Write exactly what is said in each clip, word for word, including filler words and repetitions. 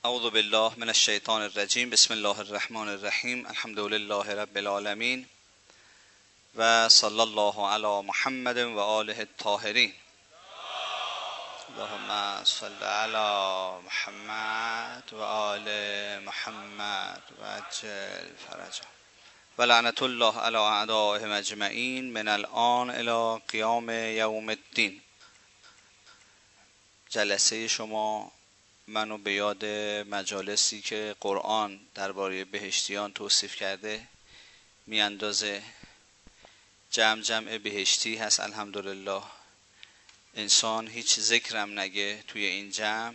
اعوذ بالله من الشیطان الرجیم. بسم الله الرحمن الرحیم. الحمد لله رب العالمین و صلی الله علی محمد و آله الطاهرین. اللهم صل علی محمد و آل محمد و عجل فرجهم و لعنت الله علی اعدائهم اجمعین من الان الی قیام یوم الدین. جلسه شما منو به یاد مجالسی که قرآن درباره بهشتیان توصیف کرده میاندازه. جمع جمع بهشتی هست الحمدلله. انسان هیچ ذکرم نگه توی این جمع،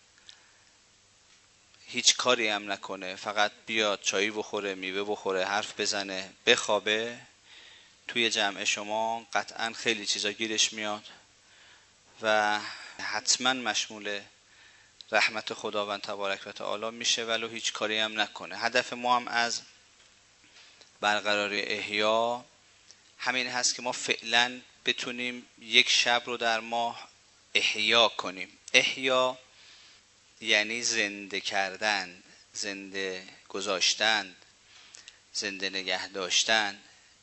هیچ کاری هم نکنه، فقط بیاد چایی بخوره، میوه بخوره، حرف بزنه، بخوابه، توی جمع شما قطعا خیلی چیزا گیرش میاد و حتما مشمول رحمت خداوند تبارک و تعالی میشه ولو هیچ کاری هم نکنه. هدف ما هم از برقراری احیا همین هست که ما فعلا بتونیم یک شب رو در ماه احیا کنیم. احیا یعنی زنده کردن، زنده گذاشتن، زنده نگه داشتن.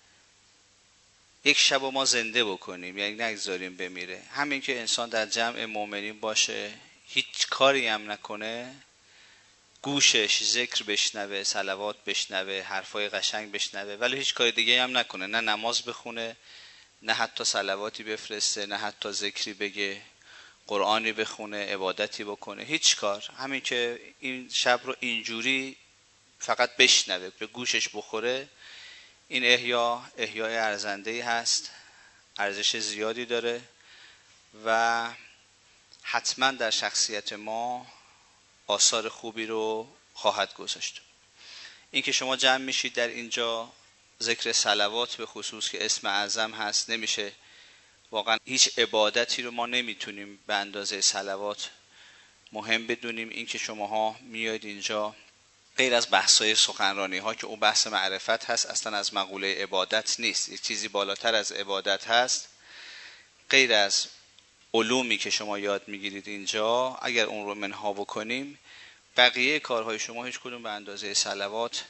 یک شب رو ما زنده بکنیم، یعنی نگذاریم بمیره. همین که انسان در جمع مؤمنین باشه، هیچ کاری هم نکنه، گوشش ذکر بشنوه، صلوات بشنوه، حرفای قشنگ بشنوه، ولی هیچ کار دیگه هم نکنه، نه نماز بخونه، نه حتی صلواتی بفرسته، نه حتی ذکری بگه، قرآنی بخونه، عبادتی بکنه، هیچ کار. همین که این شب رو اینجوری فقط بشنوه، به گوشش بخوره، این احیا احیای ارزنده‌ای هست، ارزش زیادی داره و حتما در شخصیت ما آثار خوبی رو خواهد گذاشت. این که شما جمع میشید در اینجا، ذکر صلوات به خصوص که اسم اعظم هست، نمیشه واقعا هیچ عبادتی رو ما نمیتونیم به اندازه صلوات مهم بدونیم. این که شماها میاید اینجا، غیر از بحث‌های سخنرانی ها که اون بحث معرفت هست، اصلا از مقوله عبادت نیست، یک چیزی بالاتر از عبادت هست. غیر از علومی که شما یاد میگیرید اینجا، اگر اون رو منها بکنیم، بقیه کارهای شما هیچ کدوم به اندازه صلوات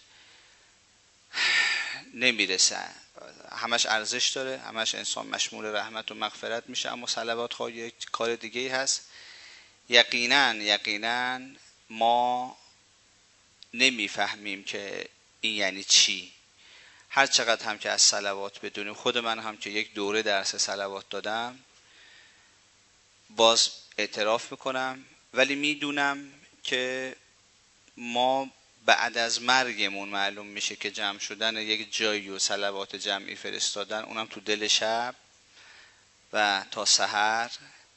نمیرسه. همش ارزش داره، همش انسان مشمول رحمت و مغفرت میشه، اما صلوات ها یک کار دیگه هست. یقینا یقینا ما نمیفهمیم که این یعنی چی. هر چقدر هم که از صلوات بدونیم، خود من هم که یک دوره درس صلوات دادم، باز اعتراف میکنم، ولی میدونم که ما بعد از مرگمون معلوم میشه که جمع شدن یک جایی و صلوات جمعی فرستادن، اونم تو دل شب و تا سحر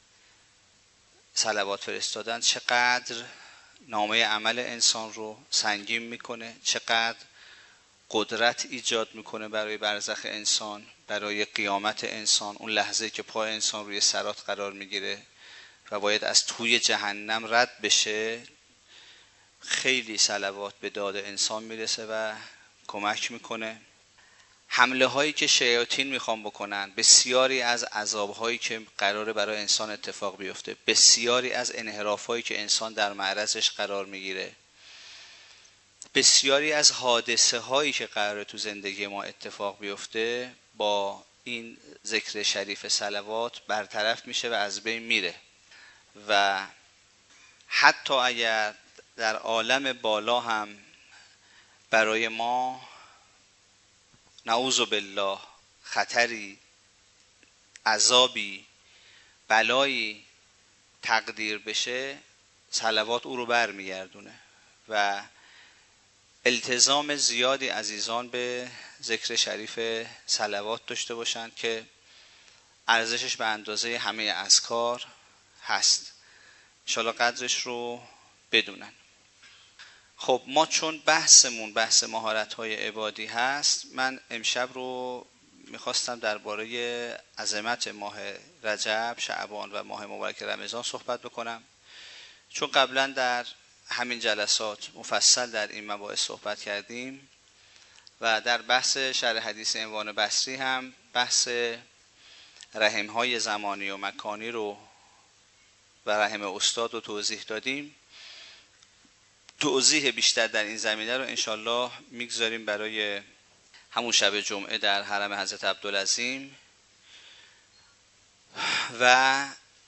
صلوات فرستادن، چقدر نامه عمل انسان رو سنگین میکنه، چقدر قدرت ایجاد میکنه برای برزخ انسان، برای قیامت انسان. اون لحظه که پای انسان روی صراط قرار میگیره و باید از توی جهنم رد بشه، خیلی صلوات به داد انسان میرسه و کمک میکنه. حمله هایی که شیاطین میخوان بکنن، بسیاری از عذاب هایی که قراره برای انسان اتفاق بیفته، بسیاری از انحراف هایی که انسان در معرضش قرار میگیره، بسیاری از حادثه هایی که قراره تو زندگی ما اتفاق بیفته، با این ذکر شریف صلوات برطرف میشه و از بین میره. و حتی اگر در عالم بالا هم برای ما نعوذ بالله خطری، عذابی، بلایی تقدیر بشه، صلوات او رو برمیگردونه و التزام زیادی عزیزان به ذکر شریف صلوات داشته باشن که ارزشش به اندازه همه اذکار هست. انشاءالله قدرش رو بدونن. خب ما چون بحثمون بحث مهارت‌های عبادی هست، من امشب رو میخواستم درباره عظمت ماه رجب، شعبان و ماه مبارک رمضان صحبت بکنم، چون قبلا در همین جلسات مفصل در این مباحث صحبت کردیم و در بحث شرح حدیث عنوان بصری هم بحث رحم‌های زمانی و مکانی رو و رحم استاد رو توضیح دادیم. توضیح بیشتر در این زمینه رو انشالله میگذاریم برای همون شب جمعه در حرم حضرت عبدالعظیم. و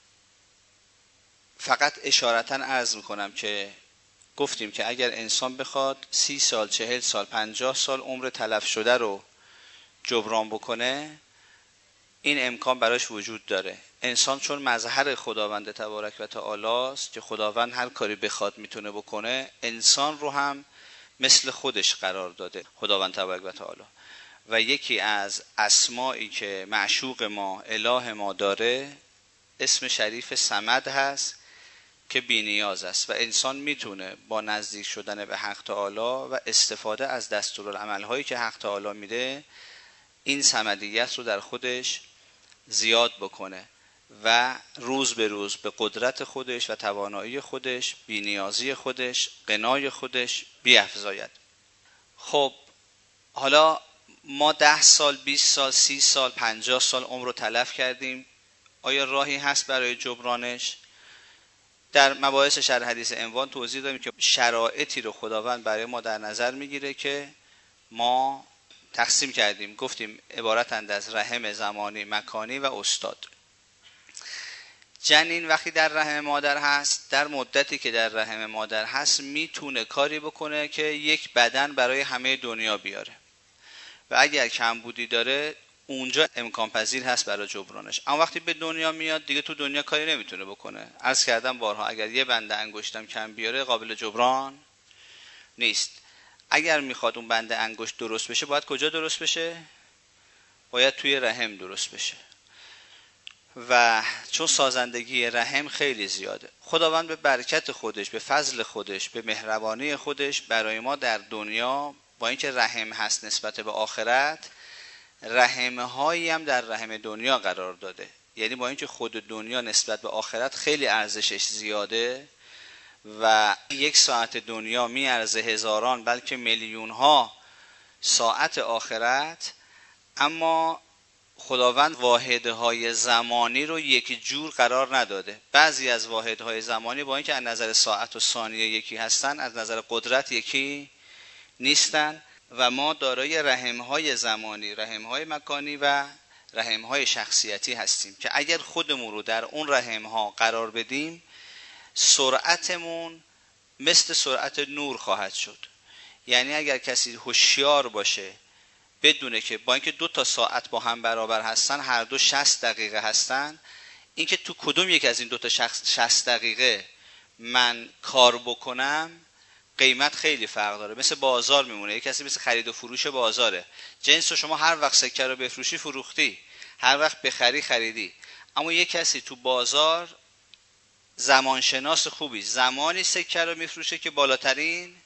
فقط اشارتاً عرض میکنم که گفتیم که اگر انسان بخواد سی سال، چهل سال، پنجاه سال عمر تلف شده رو جبران بکنه، این امکان براش وجود داره. انسان چون مظهر خداوند تبارک و تعالی است که خداوند هر کاری بخواد میتونه بکنه، انسان رو هم مثل خودش قرار داده خداوند تبارک و تعالی. و یکی از اسمایی که معشوق ما، اله ما داره، اسم شریف صمد هست که بی نیاز است و انسان میتونه با نزدیک شدن به حق تعالی و استفاده از دستورالعمل هایی که حق تعالی میده این صمدیت رو در خودش زیاد بکنه و روز به روز به قدرت خودش و توانایی خودش، بی نیازی خودش، غنای خودش بیفزاید. خب حالا ما ده سال، بیست سال، سی سال، پنجاه سال عمر رو تلف کردیم. آیا راهی هست برای جبرانش؟ در مباحث شرح حدیث عنوان توضیح دادیم که شرایطی رو خداوند برای ما در نظر میگیره که ما تقسیم کردیم، گفتیم عبارتند از رحم زمانی، مکانی و استاد. جنین وقتی در رحم مادر هست، در مدتی که در رحم مادر هست میتونه کاری بکنه که یک بدن برای همه دنیا بیاره و اگر کمبودی داره اونجا امکان پذیر هست برای جبرانش. اما وقتی به دنیا میاد دیگه تو دنیا کاری نمیتونه بکنه. عرض کردم بارها اگر یه بنده انگشتم کم بیاره قابل جبران نیست. اگر میخواد اون بنده انگشت درست بشه باید کجا درست بشه؟ باید توی رحم درست بشه. و چون سازندگی رحم خیلی زیاده، خداوند به برکت خودش، به فضل خودش، به مهربانی خودش برای ما در دنیا با اینکه رحم هست نسبت به آخرت، رحمهایی هم در رحم دنیا قرار داده. یعنی با اینکه خود دنیا نسبت به آخرت خیلی ارزشش زیاده و یک ساعت دنیا می ارزه هزاران بلکه میلیون ها ساعت آخرت، اما خداوند واحدهای زمانی رو یک جور قرار نداده. بعضی از واحدهای زمانی با اینکه از نظر ساعت و ثانیه یکی هستن، از نظر قدرت یکی نیستن و ما دارای رحمهای زمانی، رحمهای مکانی و رحمهای شخصیتی هستیم که اگر خودمون رو در اون رحمها قرار بدیم سرعتمون مثل سرعت نور خواهد شد. یعنی اگر کسی هوشیار باشه بدونه که با اینکه دو تا ساعت با هم برابر هستن هر دو شصت دقیقه هستن، اینکه تو کدوم یک از این دو تا شصت دقیقه من کار بکنم قیمت خیلی فرق داره. مثل بازار میمونه. یک کسی مثل خرید و فروش بازاره. جنس رو شما هر وقت سکه رو بفروشی فروختی، هر وقت بخری خریدی. اما یک کسی تو بازار زمانشناس خوبی زمانی سکه رو میفروشه که بالاترین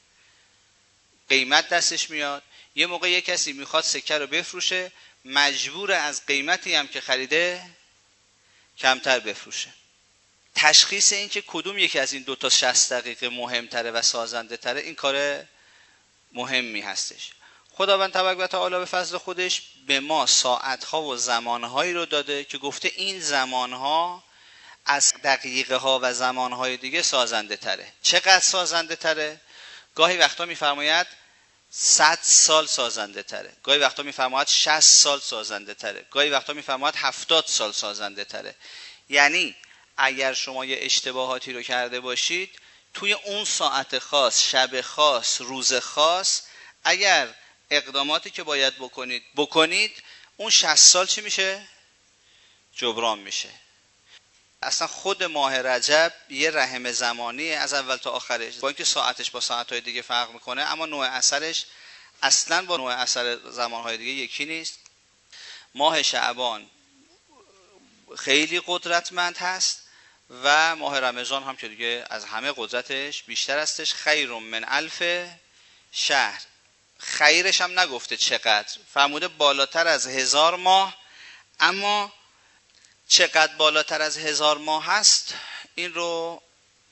قیمت دستش میاد. یه موقع یک کسی میخواد سکه رو بفروشه مجبور از قیمتی هم که خریده کمتر بفروشه. تشخیص این که کدوم یکی از این دو تا شصت دقیقه مهمتره و سازنده تره این کار مهمی هستش. خداوند تبارک و تعالی به فضل خودش به ما ساعتها و زمانهایی رو داده که گفته این زمانها از دقیقه ها و زمانهای دیگه سازنده تره. چقدر سازنده تره؟ گاهی وقتا میفرماید صد سال سازنده تره، گاهی وقتا میفرماید شصت سال سازنده تره، گاهی وقتا میفرماید هفتاد سال سازنده تره. یعنی اگر شما یه اشتباهاتی رو کرده باشید توی اون ساعت خاص، شب خاص، روز خاص، اگر اقداماتی که باید بکنید بکنید اون شصت سال چی میشه؟ جبران میشه. اصلا خود ماه رجب یه رحم زمانی از اول تا آخرش، با اینکه ساعتش با ساعتهای دیگه فرق میکنه اما نوع اثرش اصلا با نوع اثر زمانهای دیگه یکی نیست. ماه شعبان خیلی قدرتمند هست و ماه رمضان هم که دیگه از همه قدرتش بیشتر هستش. خیر من الف شهر. خیرش هم نگفته چقدر، فرموده بالاتر از هزار ماه. اما چقدر بالاتر از هزار ماه هست این رو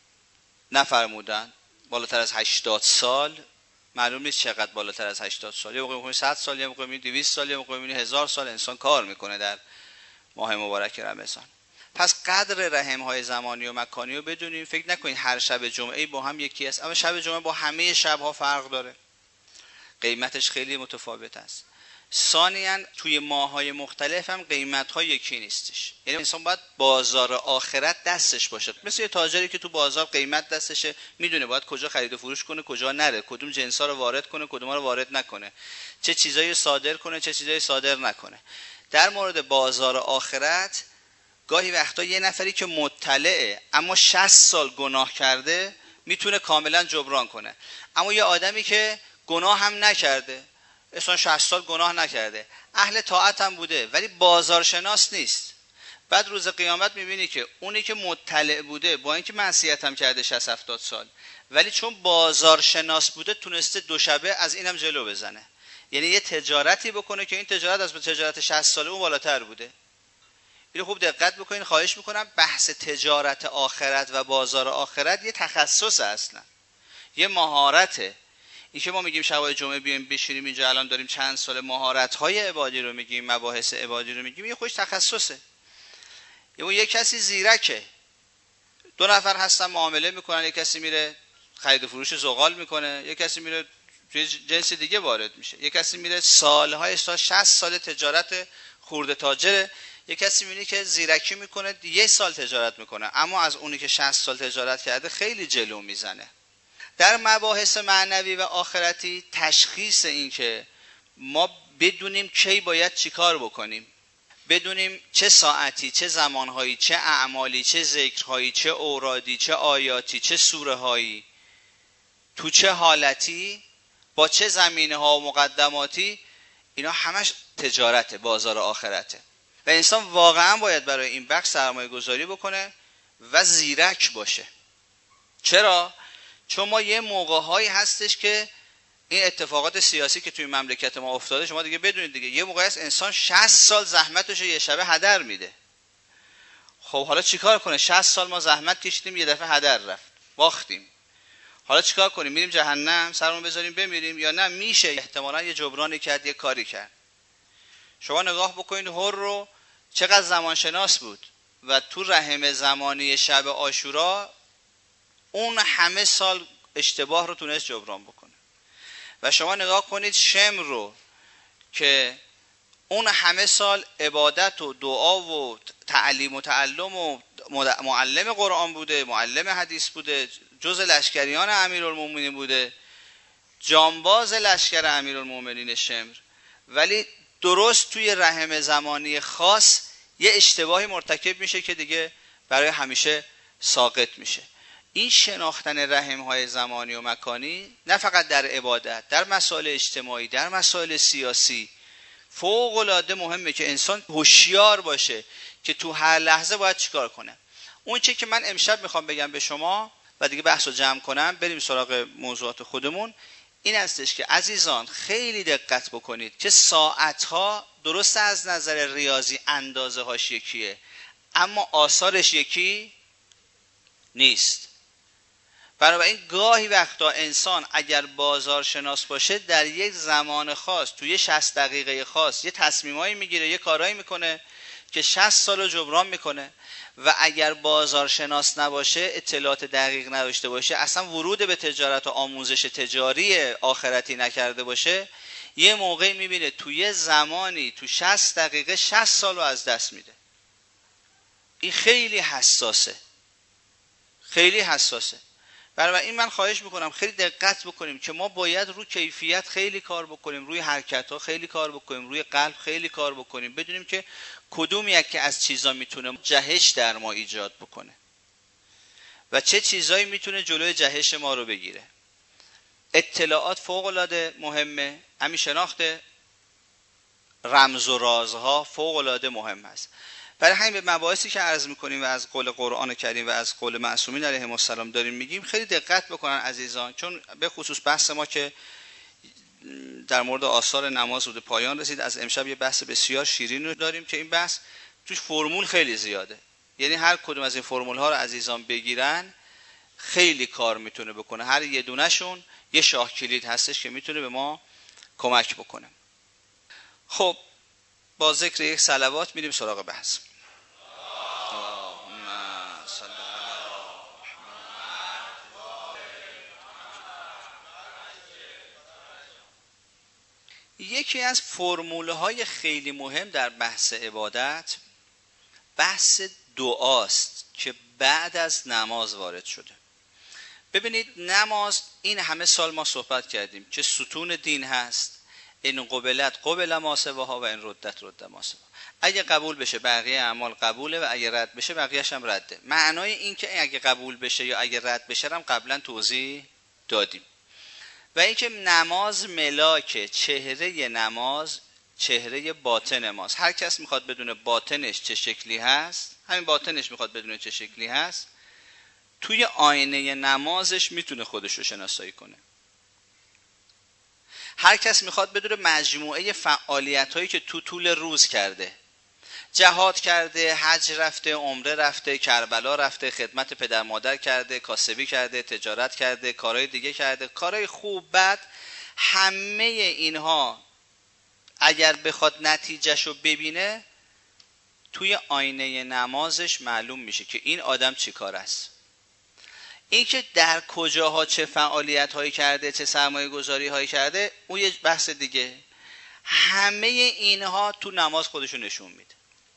نفرمودن. بالاتر از هشتاد سال معلوم نیست چقدر بالاتر از هشتاد سال. یه موقع می‌بینی صد سال، یه موقع می‌بینی دویست سال، یه موقع می‌بینی هزار سال انسان کار میکنه در ماه مبارک رمضان. پس قدر رحم‌های زمانی و مکانی رو بدونیم. فکر نکنید هر شب جمعه با هم یکی است، اما شب جمعه با همه شب‌ها فرق داره، قیمتش خیلی متفاوت است. ثانیاً توی ماه‌های مختلف هم قیمت‌ها یکی نیستش، یعنی انسان باید بازار آخرت دستش باشه. مثل یه تاجری که تو بازار قیمت دستشه، میدونه باید کجا خرید و فروش کنه، کجا نره، کدوم جنس‌ها رو وارد کنه، کدوم‌ها رو وارد نکنه، چه چیزایی صادر کنه، چه چیزایی صادر نکنه. در مورد بازار آخرت گاهی وقتا یه نفری که مطلعه اما شصت سال گناه کرده میتونه کاملا جبران کنه، اما یه آدمی که گناه هم نکرده، اصلا شصت سال گناه نکرده، اهل طاعت هم بوده ولی بازارشناس نیست، بعد روز قیامت میبینی که اونی که مطلع بوده با اینکه معصیت هم کرده شصت هفتاد سال، ولی چون بازارشناس بوده تونسته دو شبه از اینم جلو بزنه، یعنی یه تجارتی بکنه که این تجارت از تجارت شصت ساله اون بالاتر بوده. اینو خوب دقت بکنین، خواهش میکنم. بحث تجارت آخرت و بازار آخرت یه تخصص اصلا، یه مهارته. این که ما میگیم شبای جمعه بیایم بشینیم اینجا الان داریم چند سال مهارت‌های عبادی رو میگیم، مباحث عبادی رو میگیم، یه خوش تخصصه. یه یه کسی زیرکه، دو نفر هستن معامله میکنن، یه کسی میره خرید و فروش زغال میکنه، یه کسی میره توی جنس دیگه وارد میشه، یه کسی میره سالهای سال شصت سال تجارت خرده تاجره، یه کسی میبینی که زیرکی میکنه یه سال تجارت میکنه اما از اونی که شصت سال تجارت کرده خیلی جلو میزنه. در مباحث معنوی و آخرتی تشخیص این که ما بدونیم کی باید چیکار بکنیم، بدونیم چه ساعتی، چه زمانهایی، چه اعمالی، چه ذکرهایی، چه اورادی، چه آیاتی، چه سوره هایی، تو چه حالتی، با چه زمینه ها و مقدماتی، اینا همش تجارت بازار آخرته و انسان واقعا باید برای این بخش سرمایه گذاری بکنه و زیرک باشه. چرا؟ چون ما یه موقع‌هایی هستش که این اتفاقات سیاسی که توی مملکت ما افتاده، شما دیگه بدونید دیگه، یه موقعی هست انسان شصت سال زحمتش رو یه شبه هدر میده. خب حالا چیکار کنه؟ شصت سال ما زحمت کشیدیم یه دفعه هدر رفت، باختیم. حالا چیکار کنیم؟ میریم جهنم سرمون بذاریم بمیریم یا نه میشه احتمالاً یه جبرانی کرد، یه کاری کرد. شما نگاه بکنید هر رو چقدر زمان شناس بود و تو رحم زمانی شب عاشورا اون همه سال اشتباه رو تونست جبران بکنه. و شما نگاه کنید شم رو که اون همه سال عبادت و دعا و تعلیم و تعلم و معلم قرآن بوده، معلم حدیث بوده، جز لشکریان امیرالمومنین بوده، جانباز لشکر امیرالمومنین شمر، ولی درست توی رحم زمانی خاص یه اشتباهی مرتکب میشه که دیگه برای همیشه ساقط میشه. این شناختن رحم‌های زمانی و مکانی نه فقط در عبادت، در مسائل اجتماعی، در مسائل سیاسی فوق‌العاده مهمه که انسان هوشیار باشه که تو هر لحظه باید چیکار کنه. اون چیزی که من امشب میخوام بگم به شما و دیگه بحث رو جمع کنم بریم سراغ موضوعات خودمون، این هستش که عزیزان خیلی دقت بکنید که ساعتها درست از نظر ریاضی اندازه هاش یکیه اما آثارش یکی نیست. بنابراین گاهی وقتا انسان اگر بازارشناس باشه در یک زمان خاص توی شصت دقیقه خاص یه تصمیمایی میگیره، یه کارایی میکنه که شصت سال جبران میکنه و اگر بازارشناس نباشه، اطلاعات دقیق نداشته باشه، اصلا ورود به تجارت و آموزش تجاری آخرتی نکرده باشه، یه موقعی میبینه توی زمانی تو شصت دقیقه شصت سال رو از دست میده. این خیلی حساسه، خیلی حساسه. برای این من خواهش میکنم خیلی دقت بکنیم که ما باید روی کیفیت خیلی کار بکنیم، روی حرکت ها خیلی کار بکنیم، روی قلب خیلی کار بکنیم، بدونیم که کدوم یکی از چیزا میتونه جهش در ما ایجاد بکنه و چه چیزایی میتونه جلوی جهش ما رو بگیره. اطلاعات فوق العاده مهمه، همین شناخت رمز و رازها فوق العاده مهم است. برای همین به مباحثی که عرض میکنیم و از قول قرآن کریم و از قول معصومین علیهم السلام داریم میگیم خیلی دقت بکنن عزیزان، چون به خصوص بحث ما که در مورد آثار نماز بود پایان رسید، از امشب یه بحث بسیار شیرین رو داریم که این بحث توش فرمول خیلی زیاده، یعنی هر کدوم از این فرمول ها رو عزیزان بگیرن خیلی کار میتونه بکنه، هر یه دونهشون یه شاه کلید هستش که میتونه به ما کمک بکنه. خب با ذکر یک صلوات میریم سراغ بحث. یکی از فرموله های خیلی مهم در بحث عبادت بحث دعاست که بعد از نماز وارد شده. ببینید نماز، این همه سال ما صحبت کردیم که ستون دین هست، این قبلت قبل ما سواها و این ردت رد ما سواها. اگه قبول بشه بقیه اعمال قبوله و اگه رد بشه بقیه‌اش هم رده. معنای این که اگه قبول بشه یا اگه رد بشه هم قبلا توضیح دادیم. و اینکه نماز ملاکه، چهره نماز چهره باطن ماست. هر کس میخواد بدونه باطنش چه شکلی هست، همین باطنش میخواد بدونه چه شکلی هست، توی آینه نمازش میتونه خودش رو شناسایی کنه. هر کس میخواد بدونه مجموعه فعالیت هایی که تو طول روز کرده، جهاد کرده، حج رفته، عمره رفته، کربلا رفته، خدمت پدر مادر کرده، کاسبی کرده، تجارت کرده، کارهای دیگه کرده، کارهای خوب بد، همه اینها اگر بخواد نتیجهشو ببینه توی آینه نمازش معلوم میشه که این آدم چی کار است. این که در کجاها چه فعالیت هایی کرده، چه سرمایه گذاری هایی کرده، اون یه بحث دیگه. همه اینها تو نماز خودشو نشون میده.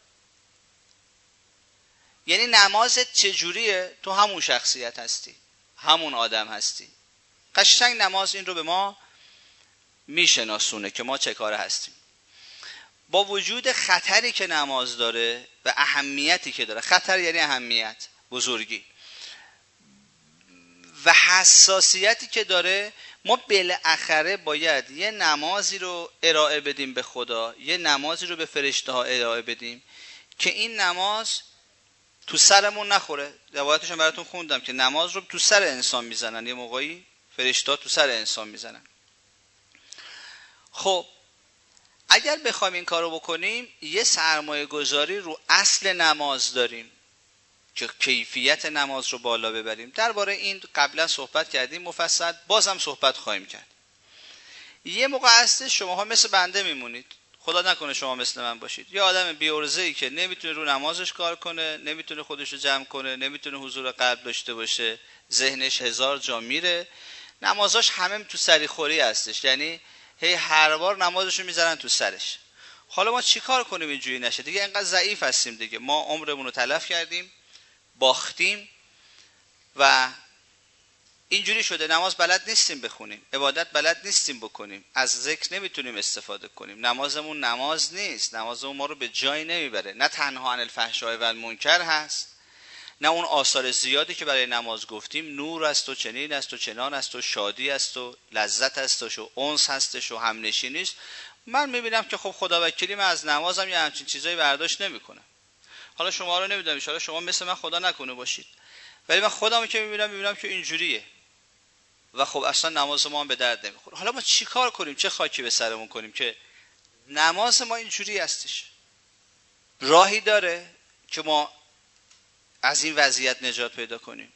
یعنی نمازت چجوریه؟ تو همون شخصیت هستی، همون آدم هستی. قشنگ نماز این رو به ما میشناسونه که ما چه کاره هستیم. با وجود خطری که نماز داره و اهمیتی که داره، خطر یعنی اهمیت، بزرگی و حساسیتی که داره، ما بالاخره باید یه نمازی رو ارائه بدیم به خدا، یه نمازی رو به فرشته ها ارائه بدیم که این نماز تو سرمون نخوره. روایتش هم براتون خوندم که نماز رو تو سر انسان میزنن، یه موقعی فرشته ها تو سر انسان میزنن. خب اگر بخوایم این کارو بکنیم، یه سرمایه گذاری رو اصل نماز داریم که کیفیت نماز رو بالا ببریم. درباره این قبلا صحبت کردیم مفصل، بازم صحبت خواهیم کرد. یه موقع هستش شماها مثل بنده میمونید، خدا نکنه شما مثل من باشید، یه آدم بی‌عرضه‌ای که نمیتونه رو نمازش کار کنه، نمیتونه خودش رو جمع کنه، نمیتونه حضور قلب داشته باشه، ذهنش هزار جا میره، نمازاش همه تو سریخوری هستش، یعنی هی هر بار نمازشو میذارن تو سرش. حالا ما چیکار کنیم اینجوری نشه؟ دیگه اینقدر ضعیف هستیم دیگه، ما عمرمون رو تلف کردیم، باختیم و اینجوری شده نماز بلد نیستیم بخونیم، عبادت بلد نیستیم بکنیم، از ذکر نمیتونیم استفاده کنیم، نمازمون نماز نیست، نمازمون ما رو به جایی نمیبره. نه تنها عن الفحشاء و المنکر هست، نه اون آثار زیادی که برای نماز گفتیم، نور است و چنین است و چنان است و شادی است و لذت است و انس هستش و همنشینی است. من میبینم که خب خدا وکیلی من از نمازم یه همچین چیزایی برداشت نمیکنم. حالا شما رو نمیدونم، ان شاءالله شما مثل من خدا نکنه باشید، ولی من خودمو که میبینم میبینم که اینجوریه و خب اصلا نماز ما هم به درد نمیخوره. حالا ما چیکار کنیم؟ چه خاکی به سرمون کنیم که نماز ما اینجوری هستش؟ راهی داره که ما از این وضعیت نجات پیدا کنیم؟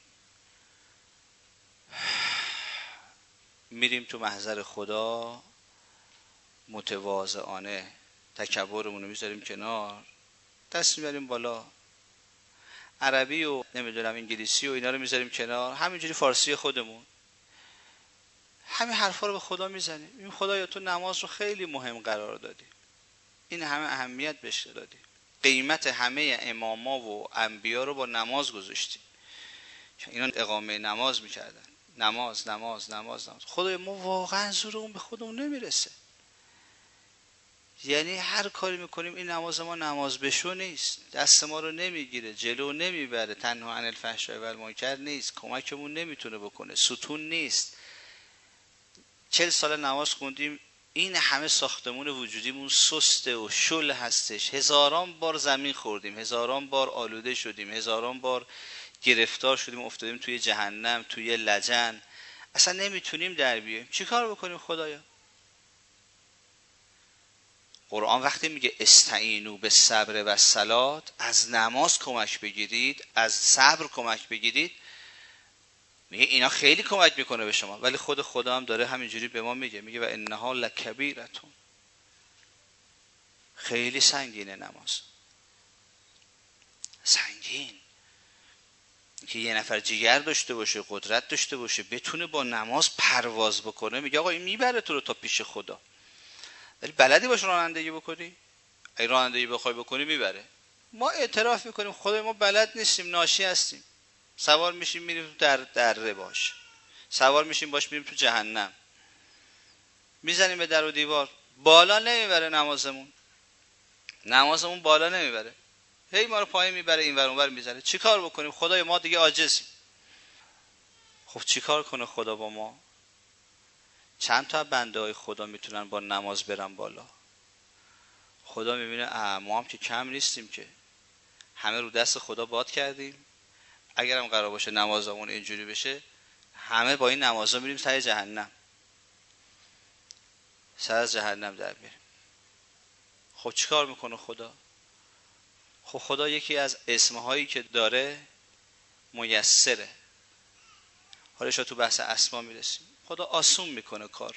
میریم تو محضر خدا متواضعانه، تکبرمون رو میذاریم کنار، دست میبریم بالا، عربی و نمیدونم انگلیسی و اینا رو میذاریم کنار، همینجوری فارسی خودمون همین حرفا رو به خدا میزنیم. این خدایا تو نماز رو خیلی مهم قرار دادی، این همه اهمیت بهش دادی، قیمت همه اماما و انبیا رو با نماز گذاشتی، اینا اقامه نماز میکردن، نماز نماز نماز نماز. خدایا ما واقعا زورمون به خودمون نمیرسه، یعنی هر کاری میکنیم این نماز ما نماز بشو نیست، دست ما رو نمیگیره، جلو نمیبره، تنها عن الفحشاء و المنکر نیست، کمکمون نمیتونه بکنه، ستون نیست. چل سال نماز خوندیم، این همه ساختمون وجودیمون سسته و شل هستش، هزاران بار زمین خوردیم، هزاران بار آلوده شدیم، هزاران بار گرفتار شدیم، افتادیم توی جهنم، توی لجن، اصلا نمیتونیم در بیاییم. چیکار بکنیم خدایا؟ قرآن وقتی میگه استعینوا بالصبر و الصلاة، از نماز کمک بگیرید، از صبر کمک بگیرید، میگه اینا خیلی کمک میکنه به شما، ولی خود خدا هم داره همینجوری به ما میگه، میگه و انها لکبیرتون، خیلی سنگینه نماز، سنگین. که یه نفر جگر داشته باشه، قدرت داشته باشه، بتونه با نماز پرواز بکنه، میگه آقا این میبره تو رو تا پیش خدا. ولی بلدی باش رانندگی بکنی؟ اگه رانندگی بخوای بکنی میبره. ما اعتراف میکنیم خدای ما بلد نیستیم، ناشی هستیم. سوار میشیم میریم تو در دره باش، سوار میشیم باش میریم تو جهنم، میزنیم به در و دیوار، بالا نمیبره نمازمون، نمازمون بالا نمیبره، هی ما رو پایین میبره، این ور اون ور میزنه. چیکار بکنیم؟ خدای ما دیگه عاجزیم. خب چیکار کنه خدا با ما؟ چند تا بنده های خدا میتونن با نماز برن بالا؟ خدا میبینه اه ما هم که کم نیستیم که، همه رو دست خدا باد کردیم، اگرم قرار باشه نمازمون اینجوری بشه همه با این نمازا میریم سر جهنم، سر از جهنم در میریم. خب چیکار میکنه خدا؟ خب خدا یکی از اسمهایی که داره میسره. حالا شما تو بحث اسما میرسیم. خدا آسون میکنه کارو،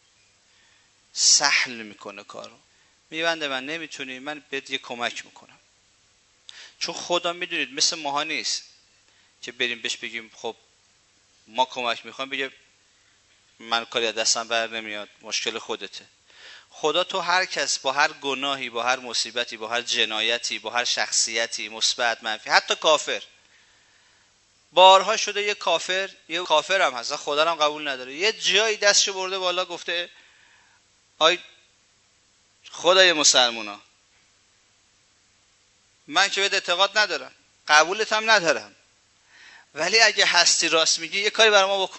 سهل میکنه کارو. میبنده من نمیتونی، من بهت یه کمک میکنم. چون خدا میدونید مثل ماها نیست که بریم بهش بگیم خب ما کمک میخوایم، بگه من کاری از دستم بر نمیاد، مشکل خودته. خدا تو هر کس با هر گناهی، با هر مصیبتی، با هر جنایتی، با هر شخصیتی مثبت منفی، حتی کافر، بارها شده یه کافر، یه کافر هم هست خدا هم قبول نداره، یه جایی دستشو برده بالا گفته آی خدای مسلمونا من که بهت اعتقاد ندارم، قبولت هم ندارم، ولی اگه هستی راست میگی یه کاری برای ما بکن.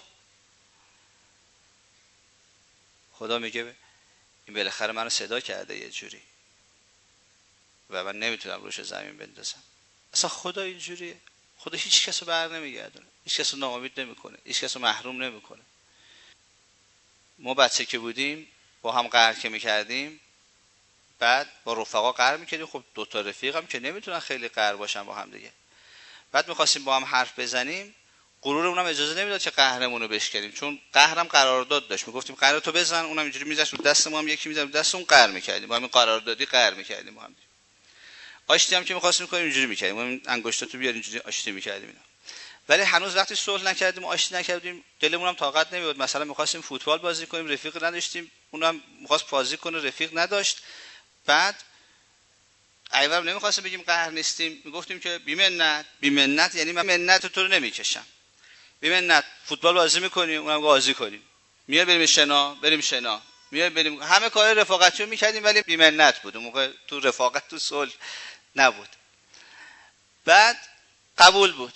خدا میگه این بالاخره منو صدا کرده یه جوری و من نمیتونم روش زمین بندازم. اصلا خدا اینجوریه. خدا هیچ کس رو بر نمیگردونه، هیچ کس رو ناامید نمیکنه، هیچ کس رو محروم نمیکنه. ما بچه که بودیم با هم قهر که میکردیم، بعد با رفقا قهر میکردیم، خب دو تا رفیقم که نمیتونن خیلی قهر باشن با هم دیگه، بعد میخواستیم با هم حرف بزنیم، غرورمون هم اجازه نمیداد که قهرمون رو بشکنیم، چون قهرم قرارداد داشت، میگفتیم قهر تو بزن، اونم اینجوری میذاشت رو دست ما، هم یکی میذاشت رو دست اون، قهر میکردیم با همین قراردادی، قهر میکردیم با هم. آشتی هم که می‌خواستیم کنیم اینجوری می‌کردیم، همین انگشتاتو بیار اینجوری آشتی می‌کردیم اینا. ولی هنوز وقتی صلح نکردیم و آشتی نکردیم دلمون هم طاقت نمی‌داد. مثلا می‌خواستیم فوتبال بازی کنیم، رفیق نداشتیم، اونم می‌خواست بازی کنه، رفیق نداشت. بعد ایوام نمی‌خواستیم بگیم قهر نیستیم، میگفتیم که بی‌منت، بی‌منت یعنی من منت تو رو نمی‌کشم. بی‌منت فوتبال بازی می‌کنیم، اونم بازی کنیم. میاد بریم شنا، بریم شنا. میاد بریم، همه کار رفاقتی رو می‌کردیم ولی بی‌منت بود. اون موقع تو رفاقت تو صلح نبود. بعد قبول بود.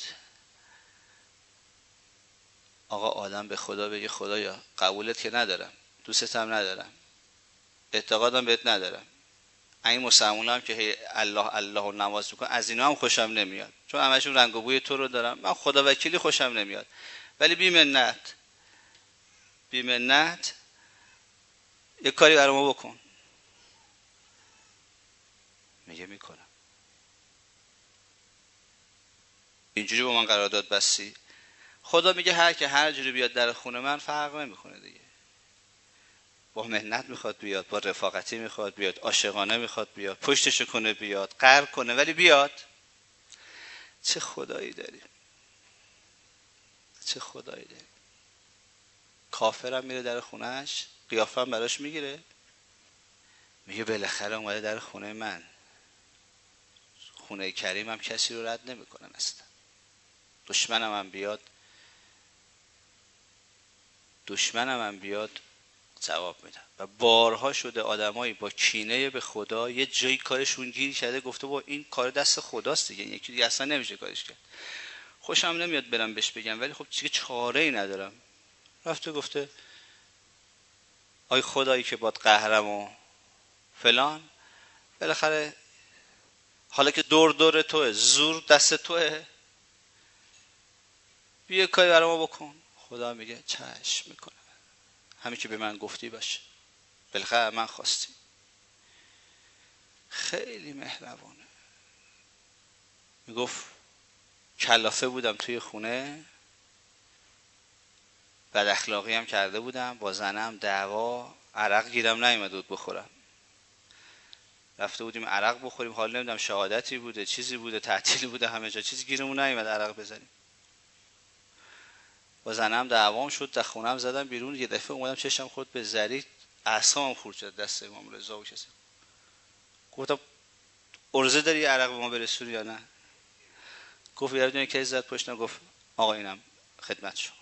آقا آدم به خدا بگه خدایا قبولت که ندارم، دوستت هم ندارم، اعتقادم بهت ندارم، این مسلمونا هم که الله الله و نماز میکنن از اینا هم خوشم نمیاد، چون همشون رنگ و بوی تو رو دارم، من خدا وکیلی خوشم نمیاد، ولی بی منت بی منت یک کاری برای ما بکن. میگه میکنم. اینجوری با من قرارداد بستی. خدا میگه هر که هر جوری بیاد در خونه من فرق نمیکنه دیگه، با منت میخواد بیاد، با رفاقتی میخواد بیاد، عاشقانه میخواد بیاد، پشتشو کنه بیاد، قهر کنه ولی بیاد. چه خدایی داریم، چه خدایی داریم. کافرم میره در خونهش، قیافه هم براش میگیره، میگه بالاخره اومده در خونه من، خونه کریم هم کسی رو رد نمیکنن اصلا، دشمنم هم بیاد دشمنم هم بیاد جواب میدم. و بارها شده آدمایی با کینه به خدا یه جایی کارشون گیر کرده، گفته با این کار دست خداست دیگه، یکی دیگه اصلا نمیشه کارش کرد. خوشم نمیاد برم بهش بگم ولی خب چیزی چاره ای ندارم. رفته گفته آی خدایی که باد قهرم و فلان، بالاخره حالا که دور دور توه، زور دست توه، بیا کاری برای ما بکن. خدا میگه چشم میکنم، همین که به من گفتی باشه، بالاخره من خواستی. خیلی مهربانه. میگفت کلافه بودم توی خونه، بد اخلاقی هم کرده بودم، با زنم دعوا، عرق گیرم نیومد بود بخورم، رفته بودیم عرق بخوریم، حال نمیدونم شهادتی بوده چیزی بوده تعطیلی بوده، همه جا چیزی گیرمون نیومد عرق بزنیم، با زنم دعوام شد، در خونم زدم بیرون، یه دفعه اومدم چشم خورد به زری، اعصابم خورد شد دست امام رضا و کسی. گفتم ارزه داری عرق به ما برسونی یا نه؟ گفت یه دونه کسی زد پشتم گفت آقا اینم خدمت شما.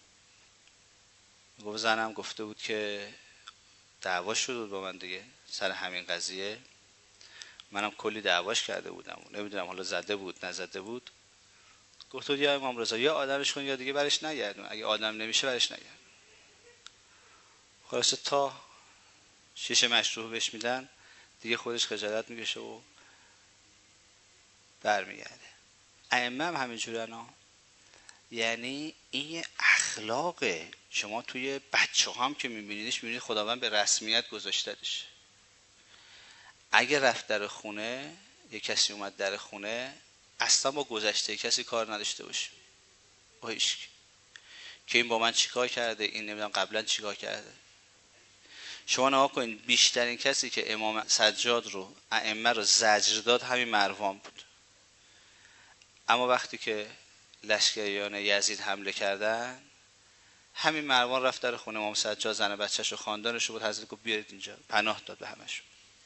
گفت زنم گفته بود که دعوا شده بود با من دیگه سر همین قضیه، منم کلی دعواش کرده بودم نمیدونم حالا زده بود نزده بود. گفت بود یا امام رضا یا آدمش کن یا دیگه برش نگردون، اگه آدم نمیشه برش نگردون. خلاصه تا شیشه مشروب بهش میدن دیگه خودش خجالت میکشه و برمیگرده. ائمه هم همینجورن ها. یعنی این اخلاقه. شما توی بچه هم که میبینیدش میبینید خداوند به رسمیت گذاشتدش. اگه رفت در خونه یه کسی اومد در خونه اصلا با گذشته کسی کار نداشته باشه، با هیچکی که این با من چیکار کرده، این نمیدونم قبلا چیکار کرده. شما نگاه کنین بیشترین کسی که امام سجاد رو ائمه رو زجر داد همین مروان بود. اما وقتی که لشکریان یزید حمله کردن همین مروان رفت در خونه امام سجاد، زن بچه‌ش و خاندانش رو بود، حضرت گفت بیارید اینجا، پناه داد به همشون.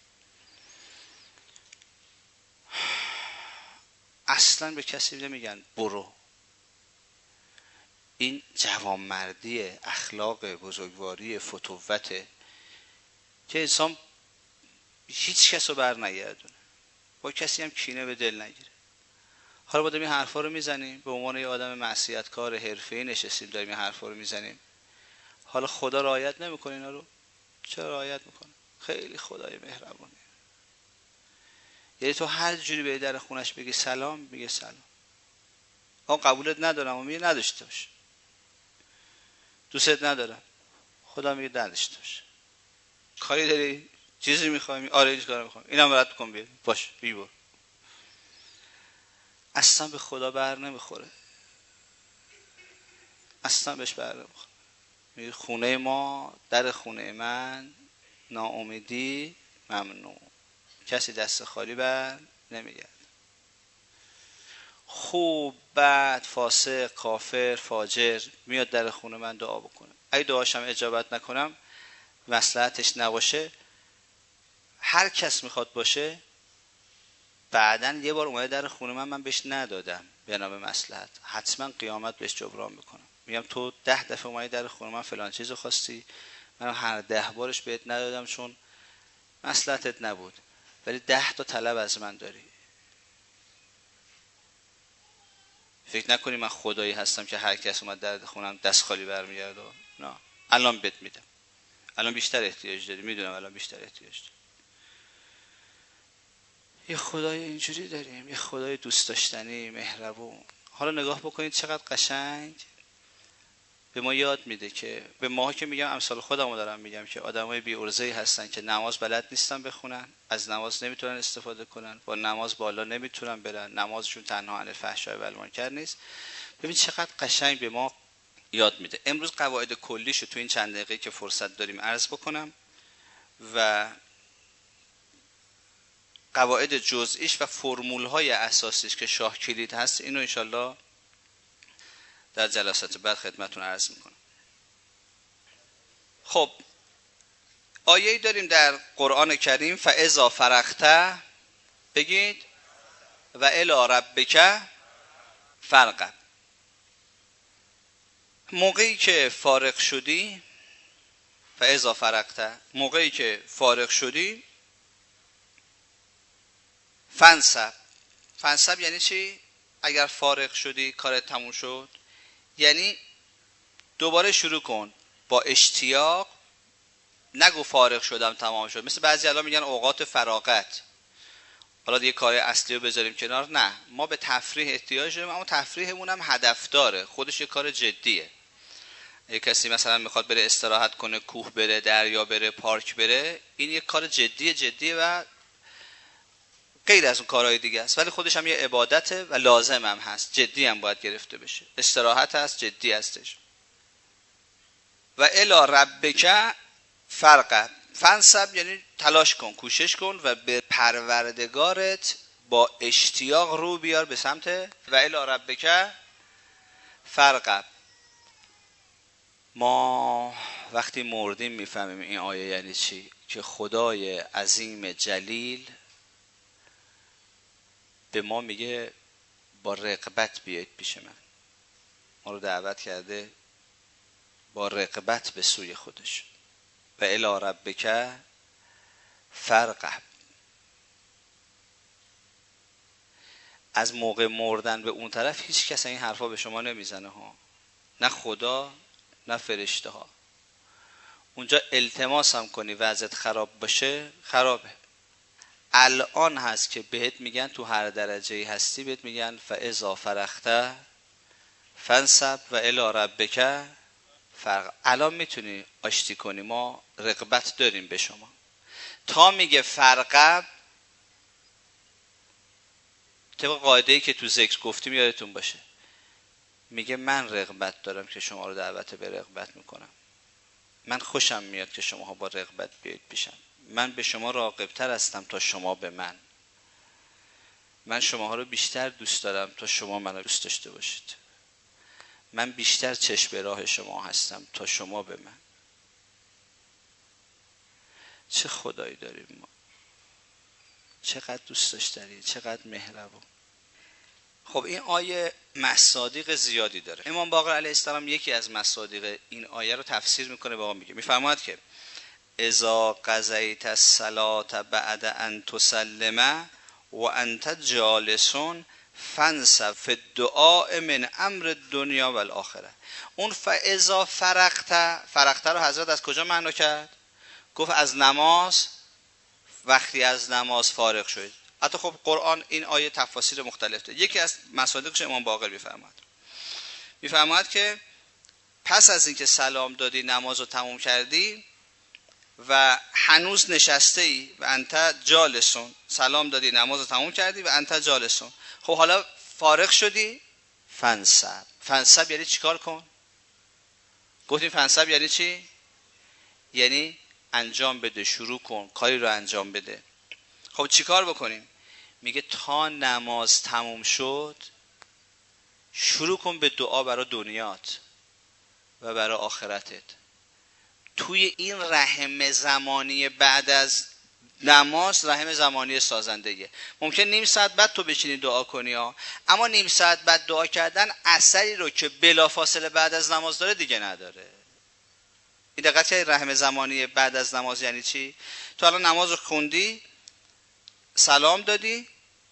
اصلا به کسی نمیگن برو. این جوانمردی، اخلاق، بزرگواری، فتوته که انسان هیچ کس رو بر نگردونه، با کسی هم کینه به دل نگیره. حالا با داریم این حرفا رو میزنیم به عنوان یه آدم معصیتکار حرفه‌ای نشستیم داریم این حرفا رو میزنیم. حالا خدا رعایت نمیکنه اینا رو؟ چرا رعایت میکنه؟ خیلی خدای مهربونه. یعنی تو هر جوری به در خونش بگی سلام میگه سلام. آقا قبولت ندارم و میگه نداشته باش. دوستت ندارم خدا میگه نداشته باش. کاری داری چیزی میخوای؟ آره این کارو میخوام، اینم رد کن بیا باش بی برو. اصلا به خدا بر نمیخوره، اصلا بهش بر نمیخوره. میگه خونه ما در خونه من ناامیدی ممنوع، کسی دست خالی بر نمیگرد. خوب بد فاسق کافر فاجر میاد در خونه من دعا بکنه، اگه دعاشم اجابت نکنم مصلحتش نباشه هر کس میخواد باشه بعدن یه بار اومده در خونه من من بهش ندادم بنا به مصلحت، حتما قیامت بهش جبران میکنم. میگم تو ده دفعه اومدی در خونه من فلان چیزو خواستی، من هر ده بارش بهت ندادم چون مصلحتت نبود، ولی ده تا طلب از من داری. فکر نکنی من خدایی هستم که هر کس اومد در خونم دست خالی برمیگرده. نه، الان بهت میدم، الان بیشتر احتیاج داری، میدونم الان بیشتر احتیاج داری. یه خدای اینجوری داریم، یه خدای دوست داشتنی مهربون. حالا نگاه بکنید چقدر قشنگ به ما یاد میده که به ماها که میگم امثال خودمو دارم میگم که آدمای بی ارزه‌ای هستن که نماز بلد نیستن بخونن، از نماز نمیتونن استفاده کنن، با نماز بالا نمیتونن برن، نمازشون تنها عن الفحشاء و المنکر نیست. ببین چقدر قشنگ به ما یاد میده. امروز قواعد کلیشو تو این چند دقیقه که فرصت داریم عرض بکنم و قواعد جزئیش و فرمول‌های اساسیش که شاه کلید هست اینو انشالله در جلسات بعد خدمتتون عرض میکنم. خب آیه‌ای داریم در قرآن کریم فاذا فرغت بگید و الی ربک فارغب. موقعی که فارغ شدی، فاذا فرغت، موقعی که فارغ شدی، فنصب. فنصب یعنی چی؟ اگر فارغ شدی کارت تموم شد یعنی دوباره شروع کن با اشتیاق. نگو فارغ شدم تمام شد، مثل بعضی الان میگن اوقات فراغت، حالا دیگه کار اصلی رو بذاریم کنار. نه، ما به تفریح احتیاج داریم، اما تفریحمون هم هدف داره، خودش یه کار جدیه. یه کسی مثلا میخواد بره استراحت کنه، کوه بره، دریا بره، پارک بره، این یه کار جدیه جدیه و غیر از اون کارهای دیگه است، ولی خودش هم یه عبادته و لازم هم هست، جدی هم باید گرفته بشه. استراحت هست، جدی هستش. و الی ربک فارغب. فنصب یعنی تلاش کن، کوشش کن و به پروردگارت با اشتیاق رو بیار به سمت و الی ربک فارغب. ما وقتی مردیم میفهمیم این آیه یعنی چی، که خدای عظیم جلیل به ما میگه با رغبت بیایید پیش من. ما رو دعوت کرده با رغبت به سوی خودش. و الی ربک فارغب. از موقع مردن به اون طرف هیچ کس این حرفا به شما نمیزنه ها، نه خدا نه فرشته ها. اونجا التماس هم کنی وضعت خراب باشه خرابه. الان هست که بهت میگن تو هر درجه هستی بهت میگن فاذا فرغت فانصب و الی ربک فرغب. الان میتونی آشتی کنی، ما رغبت داریم به شما. تا میگه فرغب طبق قاعده‌ای که تو ذکر گفتیم یادتون باشه، میگه من رغبت دارم که شما رو دعوت به رغبت میکنم. من خوشم میاد که شما ها با رغبت بیایید پیشم. من به شما راغبتر هستم تا شما به من. من شماها رو بیشتر دوست دارم تا شما منو دوست داشته باشید. من بیشتر چشم به راه شما هستم تا شما به من. چه خدایی داریم ما، چقدر دوست داشتنی، چقدر مهربون. خب این آیه مصادیق زیادی داره. امام باقر علیه السلام یکی از مصادیق این آیه رو تفسیر میکنه، با ما میگه، میفرماید که اذا قضیت الصلاة بعد ان تسلم و انت جالس فانصب فی الدعاء من امر الدنیا و الاخره. اون فاذا فرغت، فرغت رو حضرت از کجا معنا کرد؟ گفت از نماز، وقتی از نماز فارغ شد. حتی خب قرآن این آیه تفاسیر مختلف داره. یکی از مصادیقش امام باقر میفرماد میفرماد که پس از اینکه سلام دادی، نماز رو تموم کردی و هنوز نشسته ای و انت جالسون، سلام دادی، نماز رو تموم کردی و انت جالسون، خب حالا فارغ شدی، فنصب. فنصب یعنی چیکار کن؟ گفتیم فنصب یعنی چی؟ یعنی انجام بده، شروع کن، کاری رو انجام بده. خب چیکار بکنیم؟ میگه تا نماز تموم شد شروع کن به دعا برای دنیات و برای آخرتت. توی این رحم زمانی بعد از نماز، رحم زمانی سازندگیه. ممکن نیم ساعت بعد تو بشینی دعا کنی ها، اما نیم ساعت بعد دعا کردن اثری رو که بلافاصله بعد از نماز داره دیگه نداره. این دقت کردی رحم زمانی بعد از نماز یعنی چی؟ تو الان نماز رو خوندی، سلام دادی،